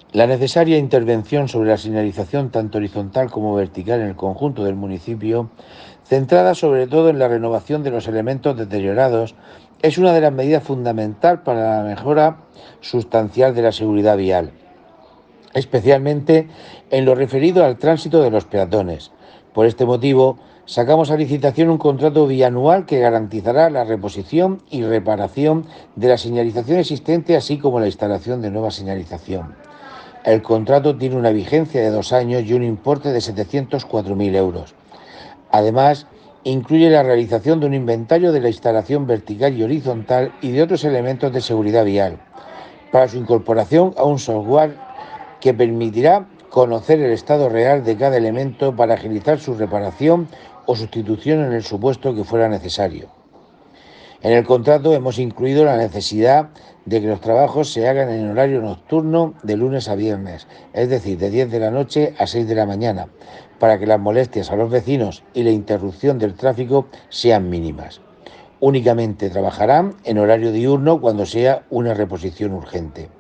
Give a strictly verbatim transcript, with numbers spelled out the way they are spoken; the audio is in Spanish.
La necesaria intervención sobre la señalización tanto horizontal como vertical en el conjunto del municipio, centrada sobre todo en la renovación de los elementos deteriorados, es una de las medidas fundamentales para la mejora sustancial de la seguridad vial, especialmente en lo referido al tránsito de los peatones. Por este motivo, sacamos a licitación un contrato bianual que garantizará la reposición y reparación de la señalización existente, así como la instalación de nueva señalización. El contrato tiene una vigencia de dos años y un importe de setecientos cuatro mil euros. Además, incluye la realización de un inventario de la instalación vertical y horizontal y de otros elementos de seguridad vial, para su incorporación a un software que permitirá conocer el estado real de cada elemento para agilizar su reparación o sustitución en el supuesto que fuera necesario. En el contrato hemos incluido la necesidad de que los trabajos se hagan en horario nocturno de lunes a viernes, es decir, de diez de la noche a seis de la mañana, para que las molestias a los vecinos y la interrupción del tráfico sean mínimas. Únicamente trabajarán en horario diurno cuando sea una reposición urgente.